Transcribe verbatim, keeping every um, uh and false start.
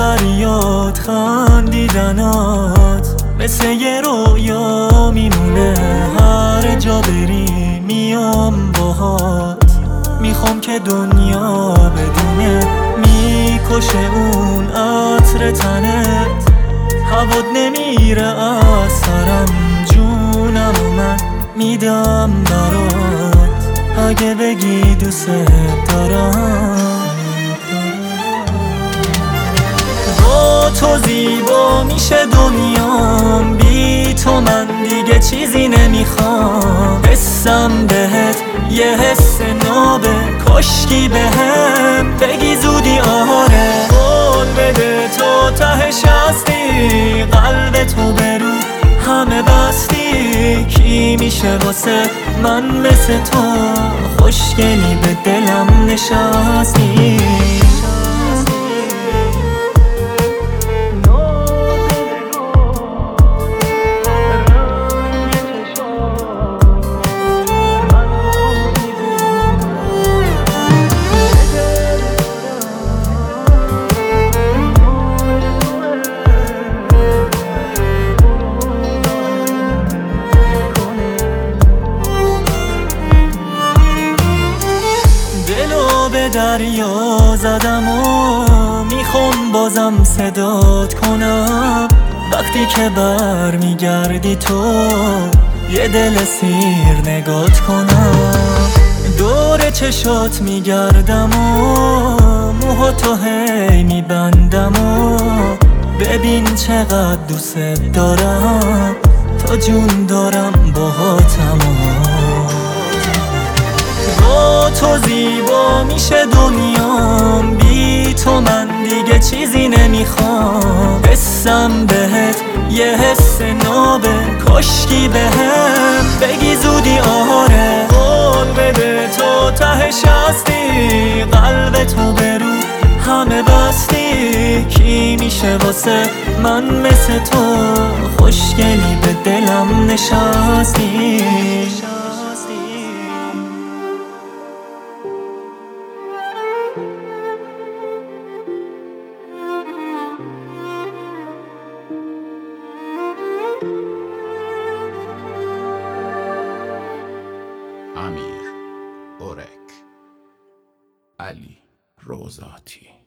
یادآوریات خندیدنات مثل یه رویا میمونه، هر جا بری میام باهات. میخوام که دنیا بدونه میکشه اون عطر تنت، هوات نمیره از سرم، جونم من میدم برات اگه بگی دوست دارم. با تو زیبا میشه دنیام، بی تو من دیگه چیزی نمیخوام. حسم بهت یه حس نابه، کاشکی بهم بگی زودی آره. قول بده تو تهش هستی، قلب تو برو همه بستی. کی میشه واسه من مثل تو، خوشگلی به دلم نشستی. به دریا زدم و میخوام بازم صدات کنم. وقتی که بر میگردی تو یه دل سیر نگات کنم. دور چشات میگردم و موهاتو هی میبندم و ببین چقدر دوست دارم، تا جون دارم باهاتم. با تو زیبا میشه دنیام، بی تو من دیگه چیزی نمیخوام. حسم بهت یه حس نابه، کاشکی بهم بگی زودی آره. قول بده تو تهش هستی، قلب تو برو همه بستی. کی میشه واسه من مثل تو، خوشگلی به دلم نشستی. امیر اورک، علی روزاتی.